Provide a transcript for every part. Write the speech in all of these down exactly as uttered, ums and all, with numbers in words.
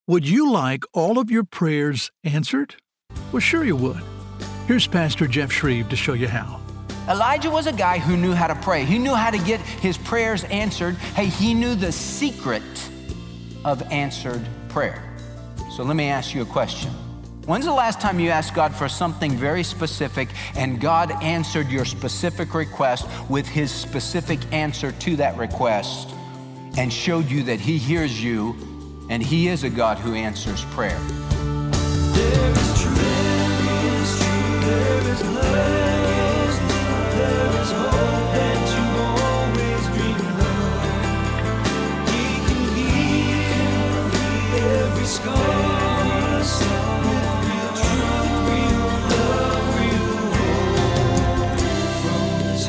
Would you like all of your prayers answered? Well, sure you would. Here's Pastor Jeff Shreve to show you how. Elijah was a guy who knew how to pray. He knew how to get his prayers answered. Hey, he knew the secret of answered prayer. So let me ask you a question. When's the last time you asked God for something very specific and God answered your specific request with his specific answer to that request and showed you that he hears you and he is a God who answers prayer? There is truth, there is truth, there is love, there is hope that you always dreamed of. He can heal every scar, so with real truth, real love, real hope from his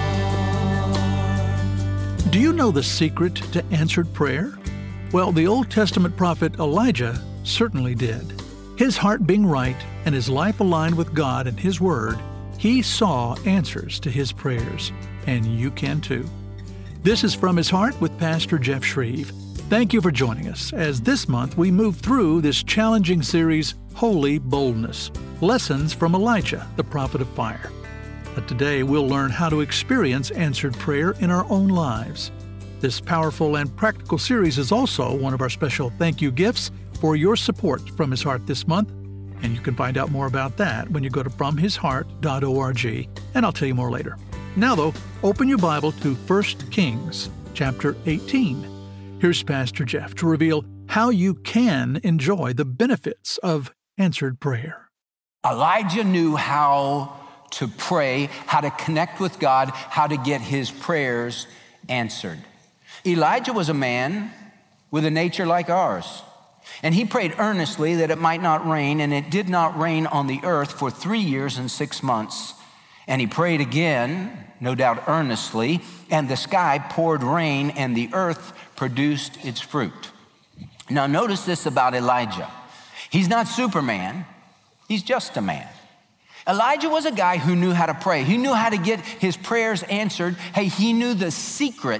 heart. Do you know the secret to answered prayer? Well, the Old Testament prophet Elijah certainly did. His heart being right and his life aligned with God and His Word, he saw answers to his prayers, and you can too. This is From His Heart with Pastor Jeff Shreve. Thank you for joining us as this month we move through this challenging series, Holy Boldness, Lessons from Elijah, the Prophet of Fire. But today we'll learn how to experience answered prayer in our own lives. This powerful and practical series is also one of our special thank you gifts for your support from His Heart this month, and you can find out more about that when you go to from his heart dot org, and I'll tell you more later. Now though, open your Bible to First Kings chapter eighteen. Here's Pastor Jeff to reveal how you can enjoy the benefits of answered prayer. Elijah knew how to pray, how to connect with God, how to get his prayers answered. Elijah was a man with a nature like ours. And he prayed earnestly that it might not rain, and it did not rain on the earth for three years and six months. And he prayed again, no doubt earnestly, and the sky poured rain, and the earth produced its fruit. Now notice this about Elijah. He's not Superman, he's just a man. Elijah was a guy who knew how to pray. He knew how to get his prayers answered. Hey, he knew the secret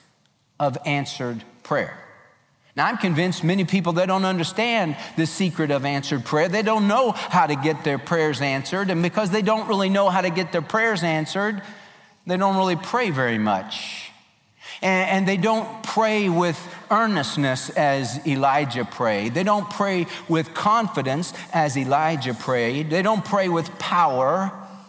of answered prayer. Now, I'm convinced many people, they don't understand the secret of answered prayer. They don't know how to get their prayers answered. And because they don't really know how to get their prayers answered, they don't really pray very much. And, and they don't pray with earnestness as Elijah prayed. They don't pray with confidence as Elijah prayed. They don't pray with power.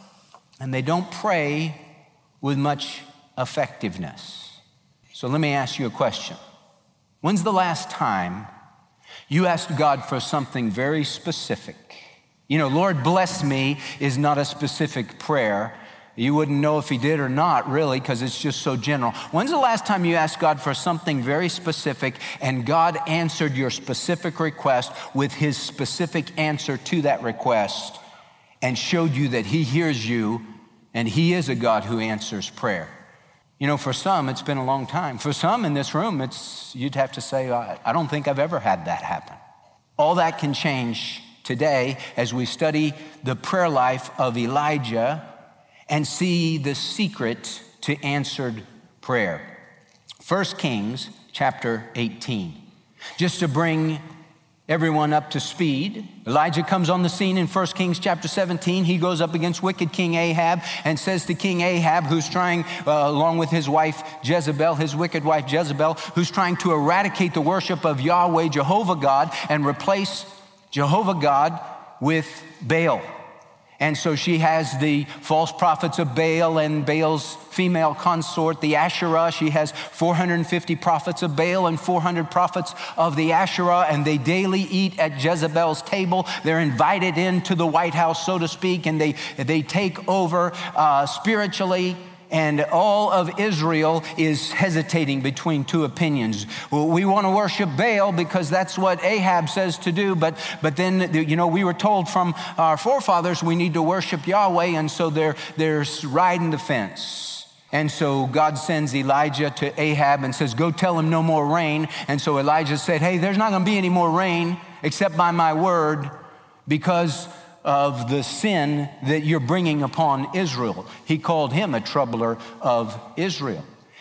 And they don't pray with much effectiveness. So let me ask you a question. When's the last time you asked God for something very specific? You know, Lord bless me is not a specific prayer. You wouldn't know if he did or not, really, because it's just so general. When's the last time you asked God for something very specific and God answered your specific request with his specific answer to that request and showed you that he hears you and he is a God who answers prayer? You know, for some, it's been a long time. For some in this room, it's you'd have to say, I, I don't think I've ever had that happen. All that can change today as we study the prayer life of Elijah and see the secret to answered prayer. First Kings chapter eighteen. Just to bring everyone up to speed, Elijah comes on the scene in First Kings chapter seventeen. He goes up against wicked King Ahab and says to King Ahab, who's trying, uh, along with his wife Jezebel, his wicked wife Jezebel, who's trying to eradicate the worship of Yahweh, Jehovah God, and replace Jehovah God with Baal. And so she has the false prophets of Baal and Baal's female consort, the Asherah. She has four hundred fifty prophets of Baal and four hundred prophets of the Asherah, and they daily eat at Jezebel's table. They're invited into the White House, so to speak, and they, they take over uh, spiritually. And all of Israel is hesitating between two opinions. Well, we want to worship Baal because that's what Ahab says to do. But, but then, you know, we were told from our forefathers we need to worship Yahweh. And so they're, they're riding the fence. And so God sends Elijah to Ahab and says, go tell him no more rain. And so Elijah said, hey, there's not going to be any more rain except by my word, because of the sin that you're bringing upon Israel. He called him a troubler of Israel.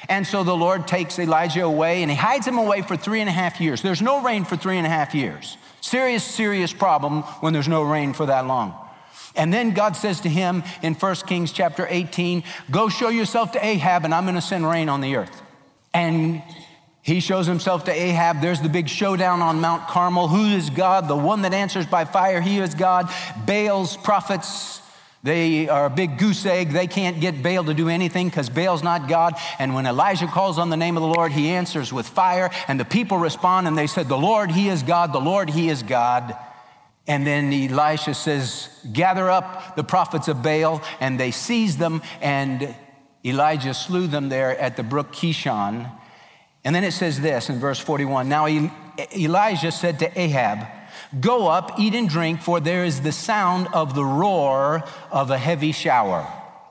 And so the Lord takes Elijah away, and he hides him away for three and a half years. There's no rain for three and a half years. Serious, serious problem when there's no rain for that long. And then God says to him in First Kings chapter eighteen, go show yourself to Ahab, and I'm going to send rain on the earth. And he shows himself to Ahab. There's the big showdown on Mount Carmel. Who is God? The one that answers by fire. He is God. Baal's prophets, they are a big goose egg. They can't get Baal to do anything because Baal's not God. And when Elijah calls on the name of the Lord, he answers with fire. And the people respond, and they said, the Lord, he is God. The Lord, he is God. And then Elisha says, gather up the prophets of Baal. And they seized them, and Elijah slew them there at the brook Kishon. And then it says this in verse forty-one. Now Elijah said to Ahab, go up, eat and drink, for there is the sound of the roar of a heavy shower.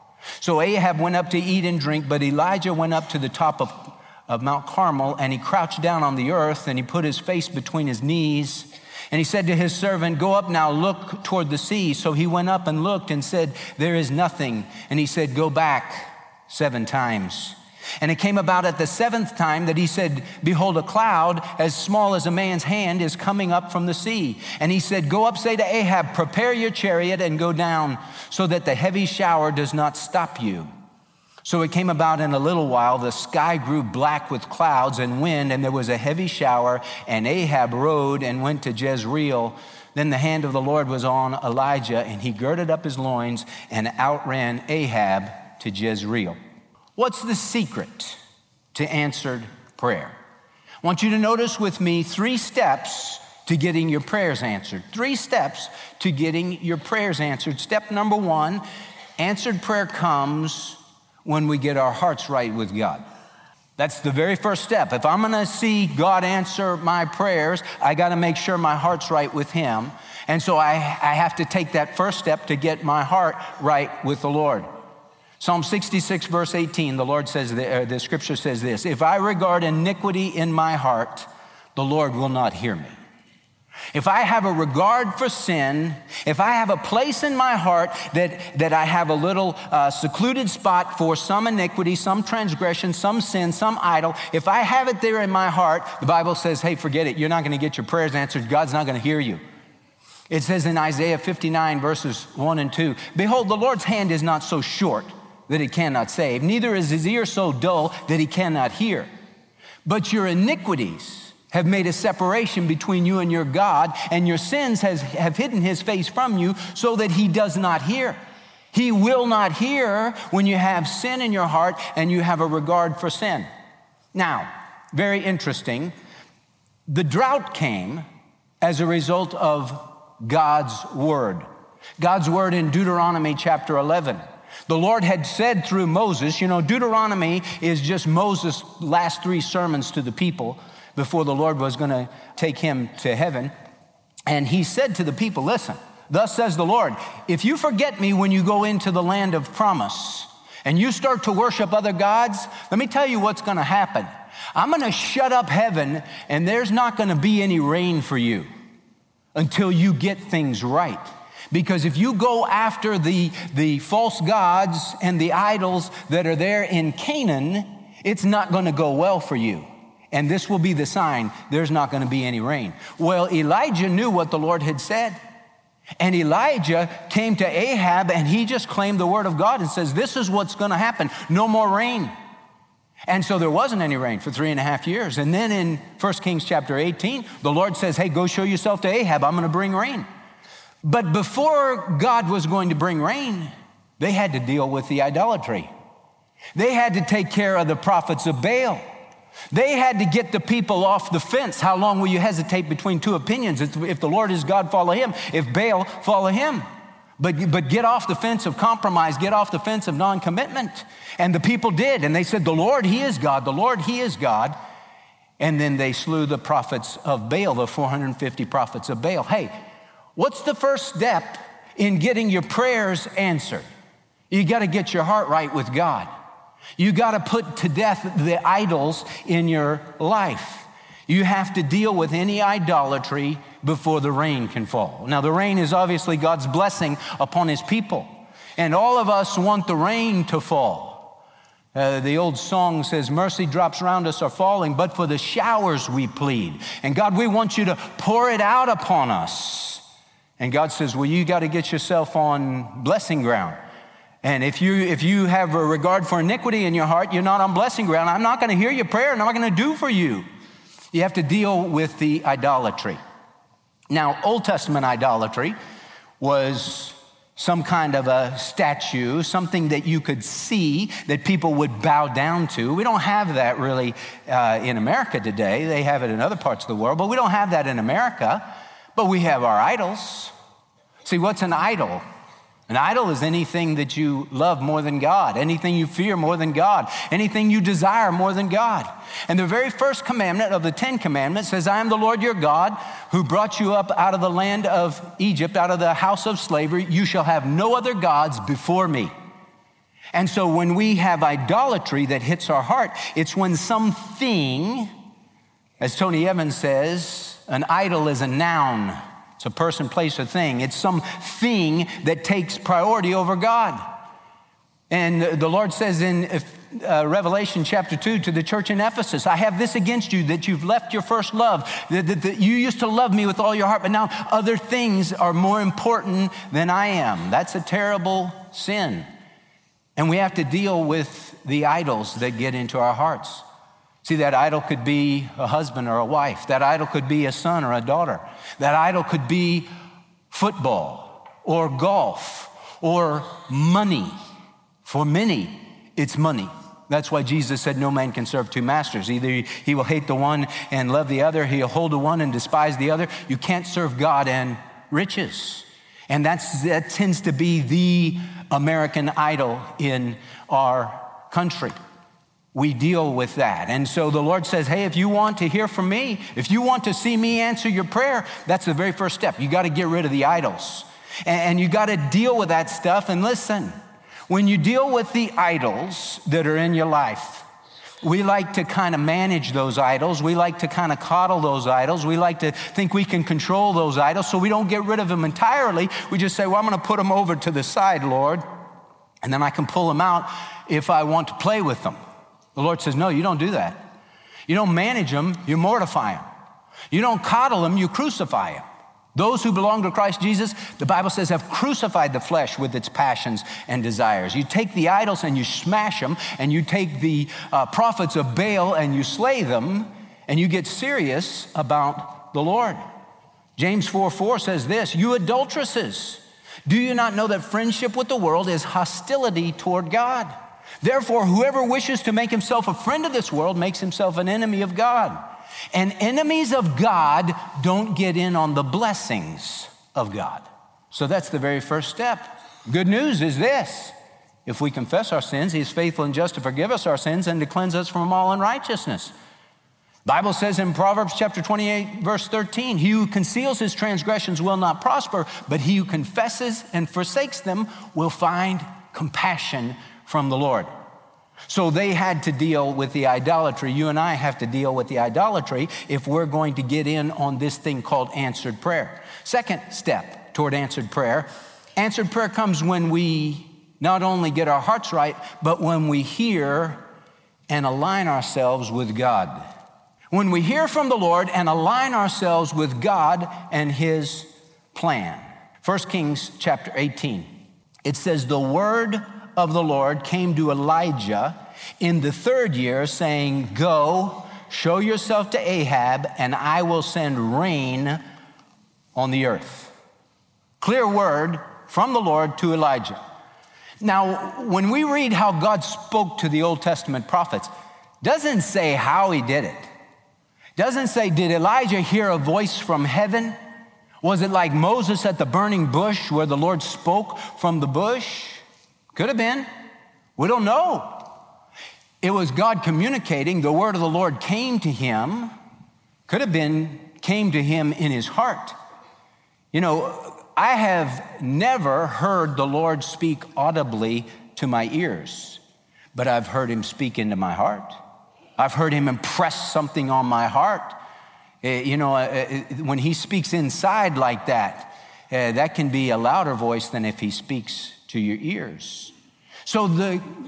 So Ahab went up to eat and drink, but Elijah went up to the top of, of Mount Carmel, and he crouched down on the earth, and he put his face between his knees. And he said to his servant, go up now, look toward the sea. So he went up and looked and said, there is nothing. And he said, go back seven times. And it came about at the seventh time that he said, behold, a cloud as small as a man's hand is coming up from the sea. And he said, go up, say to Ahab, prepare your chariot and go down, so that the heavy shower does not stop you. So it came about in a little while, the sky grew black with clouds and wind, and there was a heavy shower, and Ahab rode and went to Jezreel. Then the hand of the Lord was on Elijah, and he girded up his loins and outran Ahab to Jezreel. What's the secret to answered prayer? I want you to notice with me three steps to getting your prayers answered. Three steps to getting your prayers answered. Step number one, answered prayer comes when we get our hearts right with God. That's the very first step. If I'm going to see God answer my prayers, I got to make sure my heart's right with him. And so I, I have to take that first step to get my heart right with the Lord. Psalm sixty-six, verse eighteen, the Lord says, the, uh, the scripture says this, if I regard iniquity in my heart, the Lord will not hear me. If I have a regard for sin, if I have a place in my heart that, that I have a little uh, secluded spot for some iniquity, some transgression, some sin, some idol, if I have it there in my heart, the Bible says, hey, forget it. You're not going to get your prayers answered. God's not going to hear you. It says in Isaiah fifty-nine, verses one and two, behold, the Lord's hand is not so short that he cannot save, neither is his ear so dull that he cannot hear. But your iniquities have made a separation between you and your God, and your sins has, have hidden his face from you so that he does not hear. He will not hear when you have sin in your heart and you have a regard for sin. Now, very interesting, the drought came as a result of God's word. God's word in Deuteronomy chapter eleven. The Lord had said through Moses, you know, Deuteronomy is just Moses' last three sermons to the people before the Lord was going to take him to heaven. And he said to the people, listen, thus says the Lord, if you forget me when you go into the land of promise and you start to worship other gods, let me tell you what's going to happen. I'm going to shut up heaven, and there's not going to be any rain for you until you get things right. Because if you go after the, the false gods and the idols that are there in Canaan, it's not going to go well for you. And this will be the sign, there's not going to be any rain. Well, Elijah knew what the Lord had said. And Elijah came to Ahab, and he just claimed the word of God and says, this is what's going to happen. No more rain. And so there wasn't any rain for three and a half years. And then in First Kings chapter eighteen, the Lord says, hey, go show yourself to Ahab. I'm going to bring rain. But before God was going to bring rain, they had to deal with the idolatry. They had to take care of the prophets of Baal. They had to get the people off the fence. How long will you hesitate between two opinions? If the Lord is God, follow him. If Baal, follow him. But, but get off the fence of compromise. Get off the fence of non-commitment. And the people did. And they said, the Lord, he is God. The Lord, he is God. And then they slew the prophets of Baal, the four hundred fifty prophets of Baal. Hey, what's the first step in getting your prayers answered? You got to get your heart right with God. You got to put to death the idols in your life. You have to deal with any idolatry before the rain can fall. Now, the rain is obviously God's blessing upon his people. And all of us want the rain to fall. Uh, the old song says, mercy drops around us are falling, but for the showers we plead. And God, we want you to pour it out upon us. And God says, well, you got to get yourself on blessing ground. And if you if you have a regard for iniquity in your heart, you're not on blessing ground. I'm not going to hear your prayer, and I'm not going to do for you. You have to deal with the idolatry. Now, Old Testament idolatry was some kind of a statue, something that you could see that people would bow down to. We don't have that really uh, in America today. They have it in other parts of the world, but we don't have that in America. But we have our idols. See, what's an idol? An idol is anything that you love more than God, anything you fear more than God, anything you desire more than God. And the very first commandment of the Ten Commandments says, I am the Lord your God who brought you up out of the land of Egypt, out of the house of slavery. You shall have no other gods before me. And so when we have idolatry that hits our heart, it's when something, as Tony Evans says, an idol is a noun. It's a person, place, or thing. It's something that takes priority over God. And the Lord says in uh, Revelation chapter two to the church in Ephesus, I have this against you, that you've left your first love, that, that, that you used to love me with all your heart, but now other things are more important than I am. That's a terrible sin. And we have to deal with the idols that get into our hearts. See, that idol could be a husband or a wife. That idol could be a son or a daughter. That idol could be football or golf or money. For many, it's money. That's why Jesus said no man can serve two masters. Either he will hate the one and love the other. He'll hold the one and despise the other. You can't serve God and riches. And that's, that tends to be the American idol in our country. We deal with that. And so the Lord says, hey, if you want to hear from me, if you want to see me answer your prayer, that's the very first step. You got to get rid of the idols. And you got to deal with that stuff. And listen, when you deal with the idols that are in your life, we like to kind of manage those idols. We like to kind of coddle those idols. We like to think we can control those idols, so we don't get rid of them entirely. We just say, well, I'm going to put them over to the side, Lord, and then I can pull them out if I want to play with them. The Lord says, no, you don't do that. You don't manage them, you mortify them. You don't coddle them, you crucify them. Those who belong to Christ Jesus, the Bible says, have crucified the flesh with its passions and desires. You take the idols and you smash them, and you take the uh, prophets of Baal and you slay them, and you get serious about the Lord. James four four says this, you adulteresses, do you not know that friendship with the world is hostility toward God? Therefore, whoever wishes to make himself a friend of this world makes himself an enemy of God. And enemies of God don't get in on the blessings of God. So that's the very first step. Good news is this. If we confess our sins, he is faithful and just to forgive us our sins and to cleanse us from all unrighteousness. The Bible says in Proverbs chapter twenty-eight, verse thirteen, he who conceals his transgressions will not prosper, but he who confesses and forsakes them will find compassion from the Lord. So they had to deal with the idolatry. You and I have to deal with the idolatry if we're going to get in on this thing called answered prayer. Second step toward answered prayer. Answered prayer comes when we not only get our hearts right, but when we hear and align ourselves with God. When we hear from the Lord and align ourselves with God and his plan. First Kings chapter eighteen. It says, the word of the Lord came to Elijah in the third year, saying, go, show yourself to Ahab, and I will send rain on the earth. Clear word from the Lord to Elijah. Now, when we read how God spoke to the Old Testament prophets, doesn't say how he did it. Doesn't say, did Elijah hear a voice from heaven? Was it like Moses at the burning bush where the Lord spoke from the bush? Could have been. We don't know. It was God communicating. The word of the Lord came to him. Could have been, came to him in his heart. You know, I have never heard the Lord speak audibly to my ears, but I've heard him speak into my heart. I've heard him impress something on my heart. Uh, you know, uh, when he speaks inside like that, uh, that can be a louder voice than if he speaks to your ears. So the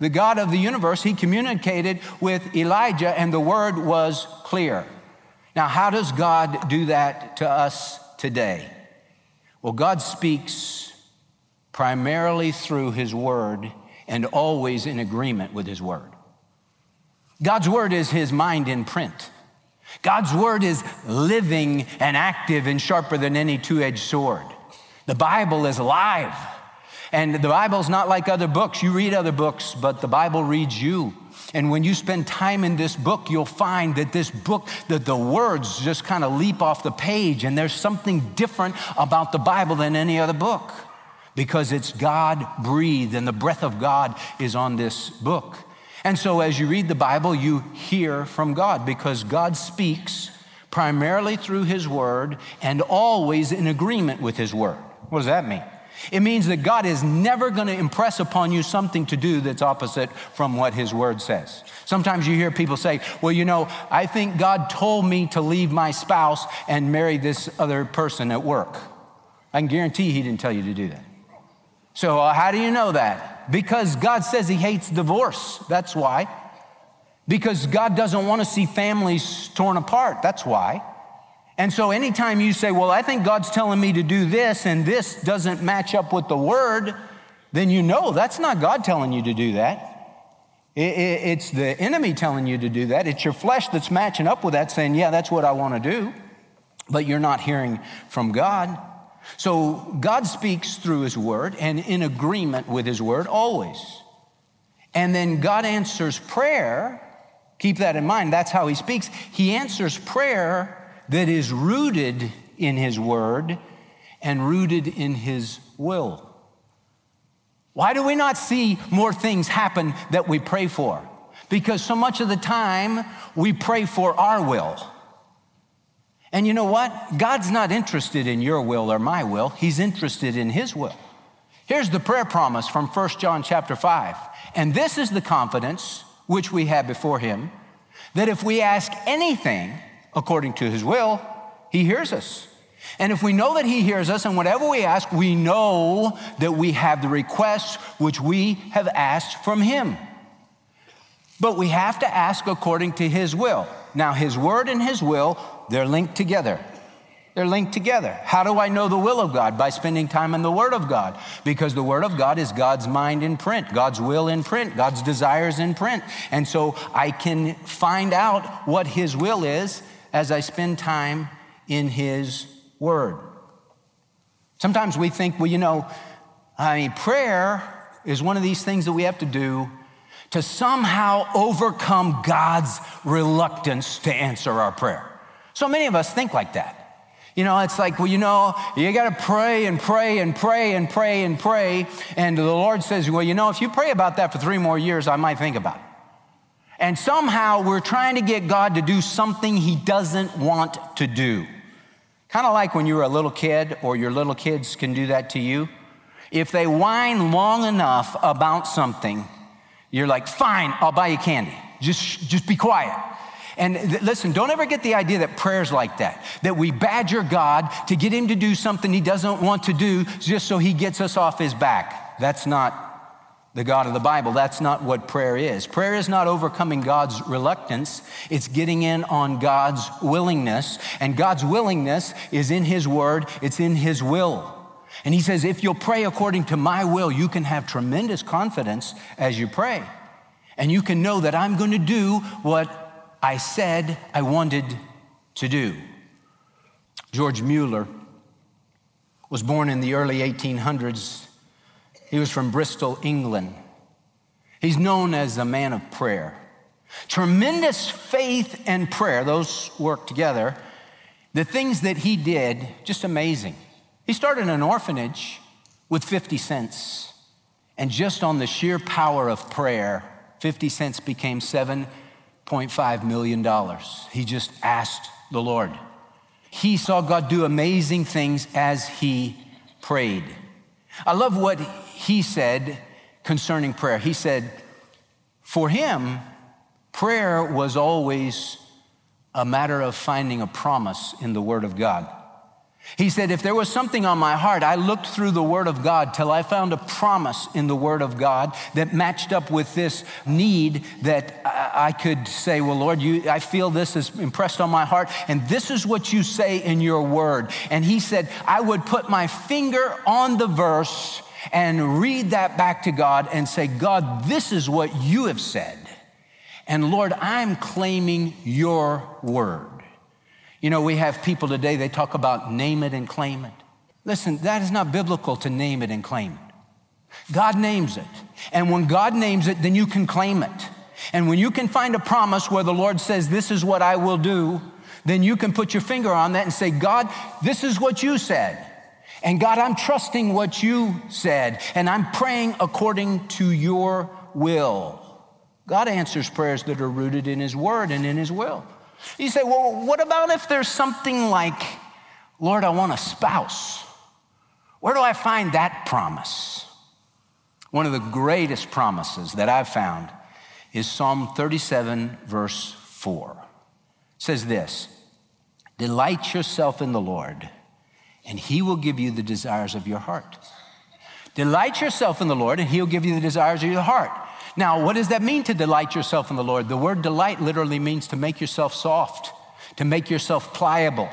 the God of the universe, he communicated with Elijah, and the word was clear. Now, how does God do that to us today? Well, God speaks primarily through his word and always in agreement with his word. God's word is his mind in print. God's word is living and active and sharper than any two-edged sword. The Bible is alive. And the Bible's not like other books. You read other books, but the Bible reads you. And when you spend time in this book, you'll find that this book, that the words just kind of leap off the page, and there's something different about the Bible than any other book because it's God-breathed, and the breath of God is on this book. And so as you read the Bible, you hear from God because God speaks primarily through his word and always in agreement with his word. What does that mean? It means that God is never going to impress upon you something to do that's opposite from what his word says. Sometimes you hear people say, well, you know, I think God told me to leave my spouse and marry this other person at work. I can guarantee he didn't tell you to do that. So uh, how do you know that? Because God says he hates divorce. That's why. Because God doesn't want to see families torn apart. That's why. And so anytime you say, well, I think God's telling me to do this and this doesn't match up with the word, then you know that's not God telling you to do that. It's the enemy telling you to do that. It's your flesh that's matching up with that, saying, yeah, that's what I want to do. But you're not hearing from God. So God speaks through his word and in agreement with his word always. And then God answers prayer. Keep that in mind. That's how he speaks. He answers prayer that is rooted in his word and rooted in his will. Why do we not see more things happen that we pray for? Because so much of the time we pray for our will. And you know what? God's not interested in your will or my will. He's interested in his will. Here's the prayer promise from First John chapter five. And this is the confidence which we have before him, that if we ask anything according to his will, he hears us. And if we know that he hears us, and whatever we ask, we know that we have the requests which we have asked from him. But we have to ask according to his will. Now, his word and his will, they're linked together. They're linked together. How do I know the will of God? By spending time in the word of God. Because the word of God is God's mind in print, God's will in print, God's desires in print. And so I can find out what his will is as I spend time in his word. Sometimes we think, well, you know, I mean, prayer is one of these things that we have to do to somehow overcome God's reluctance to answer our prayer. So many of us think like that. You know, it's like, well, you know, you got to pray and pray and pray and pray and pray. And the Lord says, well, you know, if you pray about that for three more years, I might think about it. And somehow we're trying to get God to do something he doesn't want to do. Kind of like when you were a little kid, or your little kids can do that to you. If they whine long enough about something, you're like, fine, I'll buy you candy. Just, just be quiet. And th- listen, don't ever get the idea that prayer's like that, that we badger God to get him to do something he doesn't want to do just so he gets us off his back. That's not the God of the Bible. That's not what prayer is. Prayer is not overcoming God's reluctance. It's getting in on God's willingness. And God's willingness is in his word. It's in his will. And he says, if you'll pray according to my will, you can have tremendous confidence as you pray. And you can know that I'm going to do what I said I wanted to do. George Mueller was born in the early eighteen hundreds. He was from Bristol, England. He's known as a man of prayer. Tremendous faith and prayer, those work together. The things that he did, just amazing. He started an orphanage with fifty cents. And just on the sheer power of prayer, fifty cents became seven point five million dollars. He just asked the Lord. He saw God do amazing things as he prayed. I love what he said concerning prayer. He said, for him, prayer was always a matter of finding a promise in the Word of God. He said, if there was something on my heart, I looked through the Word of God till I found a promise in the Word of God that matched up with this need that I could say, well, Lord, you, I feel this is impressed on my heart, and this is what you say in your Word. And he said, I would put my finger on the verse and read that back to God and say, God, this is what you have said. And Lord, I'm claiming your Word. You know, we have people today, they talk about name it and claim it. Listen, that is not biblical to name it and claim it. God names it. And when God names it, then you can claim it. And when you can find a promise where the Lord says, this is what I will do, then you can put your finger on that and say, God, this is what you said. And God, I'm trusting what you said. And I'm praying according to your will. God answers prayers that are rooted in his word and in his will. You say, well, what about if there's something like, Lord, I want a spouse? Where do I find that promise? One of the greatest promises that I've found is Psalm thirty-seven, verse four. It says this, delight yourself in the Lord, and he will give you the desires of your heart. Delight yourself in the Lord, and he'll give you the desires of your heart. Now, what does that mean to delight yourself in the Lord? The word delight literally means to make yourself soft, to make yourself pliable.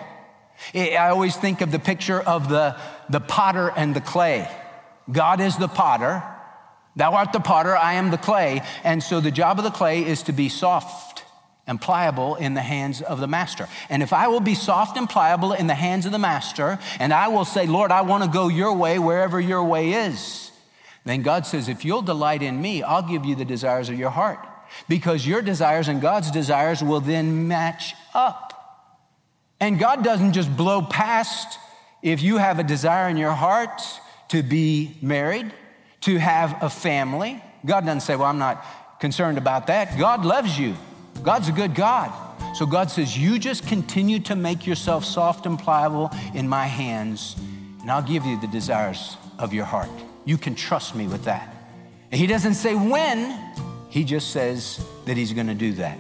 I always think of the picture of the, the potter and the clay. God is the potter. Thou art the potter, I am the clay. And so the job of the clay is to be soft and pliable in the hands of the master. And if I will be soft and pliable in the hands of the master, and I will say, Lord, I want to go your way wherever your way is, then God says, if you'll delight in me, I'll give you the desires of your heart. Because your desires and God's desires will then match up. And God doesn't just blow past if you have a desire in your heart to be married, to have a family. God doesn't say, well, I'm not concerned about that. God loves you. God's a good God. So God says, you just continue to make yourself soft and pliable in my hands, and I'll give you the desires of your heart. You can trust me with that. And he doesn't say when, he just says that he's going to do that.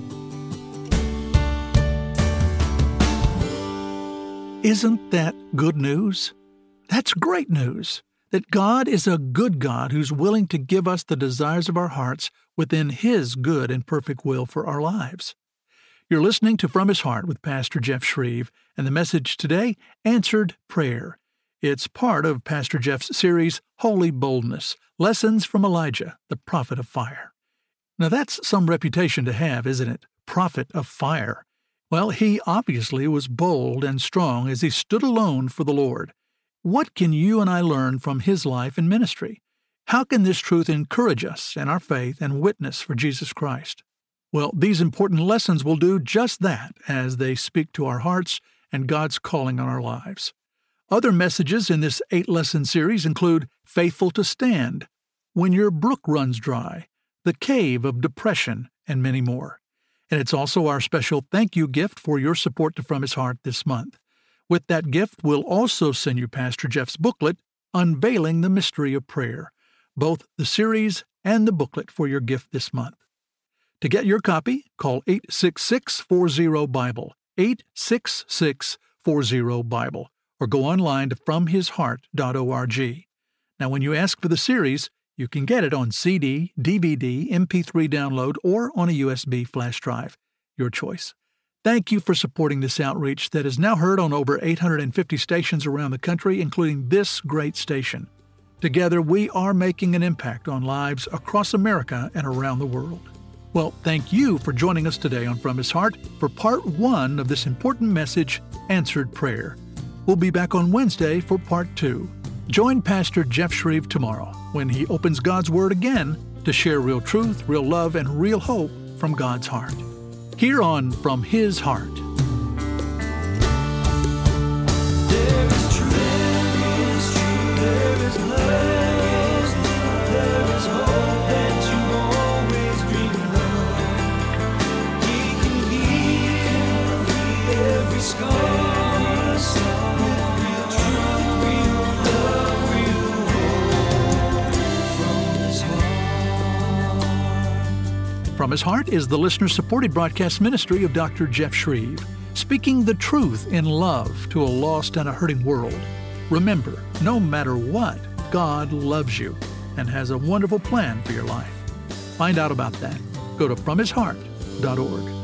Isn't that good news? That's great news. That God is a good God who's willing to give us the desires of our hearts within his good and perfect will for our lives. You're listening to From His Heart with Pastor Jeff Shreve, and the message today, Answered Prayer. It's part of Pastor Jeff's series, Holy Boldness, Lessons from Elijah, the Prophet of Fire. Now that's some reputation to have, isn't it? Prophet of Fire. Well, he obviously was bold and strong as he stood alone for the Lord. What can you and I learn from his life and ministry? How can this truth encourage us in our faith and witness for Jesus Christ? Well, these important lessons will do just that as they speak to our hearts and God's calling on our lives. Other messages in this eight-lesson series include Faithful to Stand, When Your Brook Runs Dry, The Cave of Depression, and many more. And it's also our special thank you gift for your support to From His Heart this month. With that gift, we'll also send you Pastor Jeff's booklet, Unveiling the Mystery of Prayer, both the series and the booklet for your gift this month. To get your copy, call eight six six, four zero, Bible, eight six six, four zero, Bible, or go online to from his heart dot org. Now, when you ask for the series, you can get it on C D, D V D, M P three download, or on a U S B flash drive. Your choice. Thank you for supporting this outreach that is now heard on over eight hundred fifty stations around the country, including this great station. Together, we are making an impact on lives across America and around the world. Well, thank you for joining us today on From His Heart for part one of this important message, Answered Prayer. We'll be back on Wednesday for part two. Join Pastor Jeff Shreve tomorrow when he opens God's Word again to share real truth, real love, and real hope from God's heart. Here on From His Heart. There is truth, there is truth, there is love, there is hope that you always dreamed of. He can heal every scar. From His Heart is the listener-supported broadcast ministry of Doctor Jeff Shreve. speaking the truth in love to a lost and a hurting world. Remember, no matter what, God loves you and has a wonderful plan for your life. Find out about that. Go to from his heart dot org.